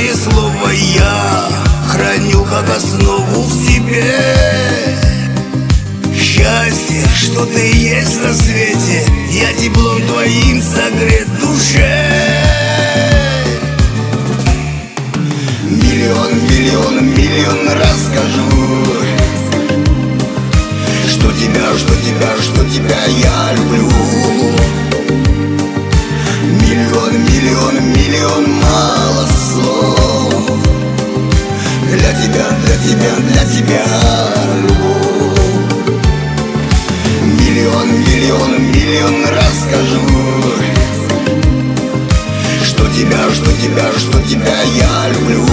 Каждое слово я храню как основу в себе. Счастье, что ты есть на свете, я теплом твоим согрет в душе. Миллион раз скажу, что тебя я люблю. Миллион мало слов. Для тебя любовь. Миллион раз скажу, что тебя я люблю.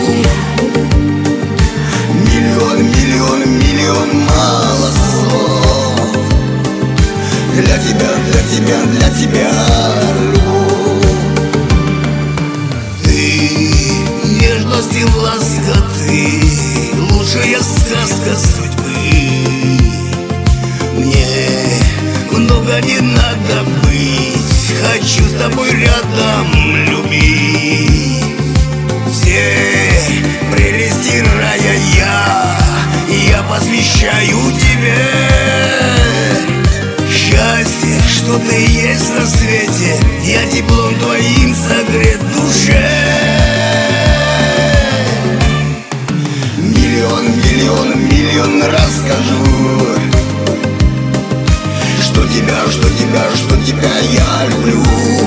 Миллион мало слов. Для тебя любовь. Ты нежность и ласкоты, лучшая сказка судьбы. Мне много не надо быть, хочу с тобой рядом любить. Все прелести рая я посвящаю тебе. Счастье, что ты есть на свете, я теплом твоим согрет в душе. Миллион раз скажу, что тебя я люблю.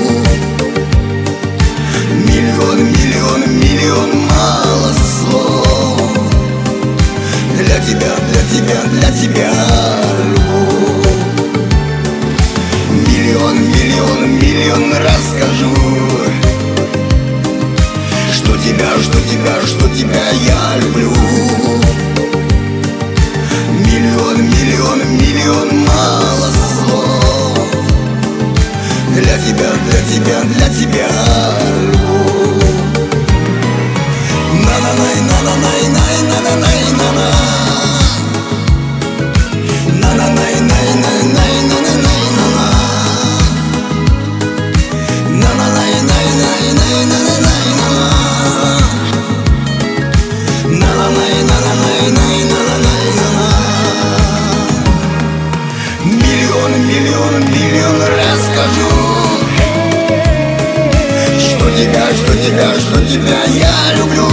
Миллион мало слов. Для тебя любовь. Миллион раз скажу, что тебя я люблю. Миллион мало слов. Для тебя любовь. Миллион раз скажу, что тебя я люблю.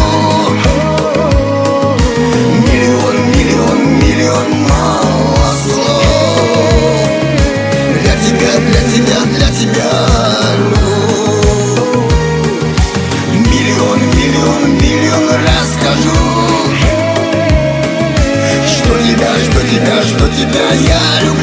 Миллион мало слов. Для тебя любовь. Миллион раз скажу, что тебя я люблю.